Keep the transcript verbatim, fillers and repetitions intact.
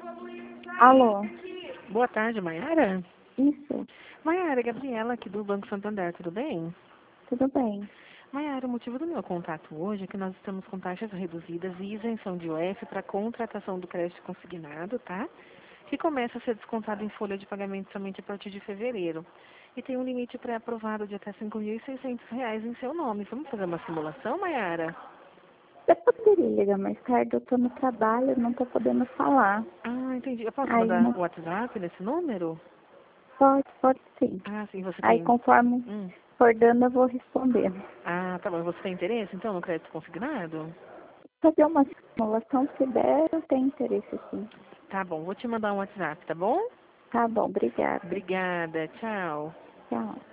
Alô? Boa tarde, Maiara. Isso, Maiara, Gabriela aqui do Banco Santander, tudo bem? tudo bem. Maiara, o motivo do meu contato hoje é que nós estamos com taxas reduzidas e isenção de I O F para contratação do crédito consignado, tá? Que começa a ser descontado em folha de pagamento somente a partir de fevereiro. E tem um limite pré-aprovado de até cinco mil e seiscentos reais em seu nome. Vamos fazer uma simulação, Maiara? Eu poderia ligar mais tarde, eu tô no trabalho, não tô podendo falar. Ah, entendi. Eu posso Aí mandar não o WhatsApp nesse número? pode, pode sim. Ah, sim, você Aí tem... conforme Hum. for dando, eu vou respondendo. Ah, tá bom. Você tem interesse, então, no crédito consignado? Fazer uma simulação, se der, eu tenho interesse sim. Tá bom, vou te mandar um WhatsApp, tá bom? Tá bom, obrigada. Obrigada, tchau. Tchau.